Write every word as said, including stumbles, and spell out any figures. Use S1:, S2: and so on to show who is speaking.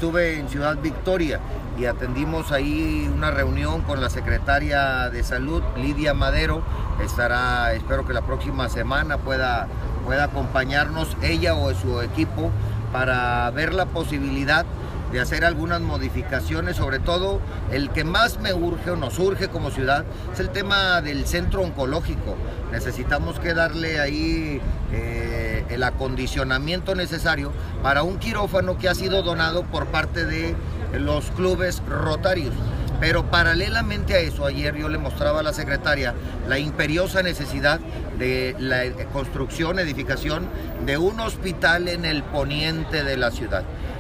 S1: estuve en Ciudad Victoria y atendimos ahí una reunión con la secretaria de Salud, Lidia Madero. Estará, espero que la próxima semana pueda, pueda acompañarnos ella o su equipo para ver la posibilidad de hacer algunas modificaciones. Sobre todo el que más me urge o nos urge como ciudad es el tema del centro oncológico. Necesitamos que darle ahí eh, el acondicionamiento necesario para un quirófano que ha sido donado por parte de los clubes rotarios. Pero paralelamente a eso, ayer yo le mostraba a la secretaria la imperiosa necesidad de la construcción, edificación de un hospital en el poniente de la ciudad.